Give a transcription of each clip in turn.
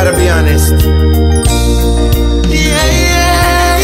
gotta be honest. Yeah, yeah.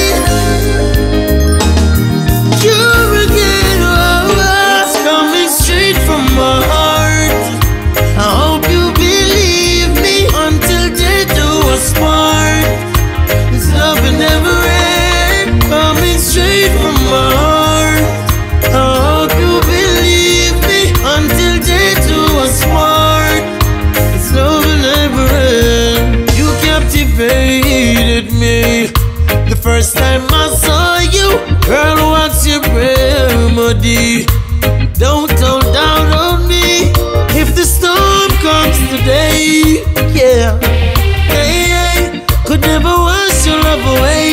You're again, it's coming straight from my heart. I hope you believe me until they do us part. This love will never end, coming straight from my heart. I hope you believe me until they do us part. This love will never end. You captivated me the first time I saw you. Girl, what's your remedy? Don't hold down on me if the storm comes today. Yeah, hey, hey. Could never wash your love away.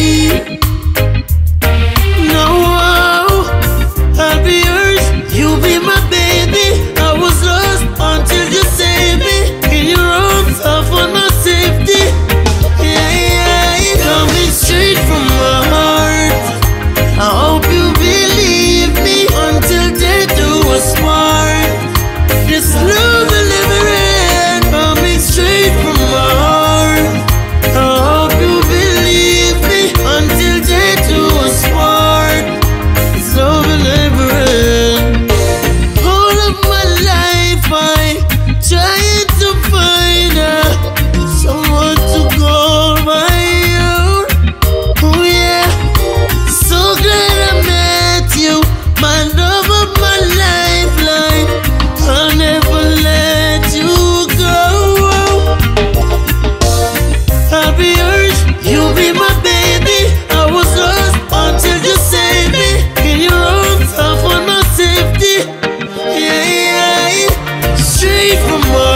No, I'll be yours. You be my baby. I was lost until you saved me. In your arms, I found my safety. Yeah, yeah. Coming straight from my heart. I hope you believe me until they do us part. This love will never end, coming straight from my heart. I hope you believe me until they do us part. This love will never end. All of my life I trying to find someone to call my own. Oh yeah, so glad I met you, my love of my lifeline. I'll never let you go. I'll be yours, you'll be my baby. I was lost until you saved me. In your arms, I found my safety. Yeah, yeah, straight from my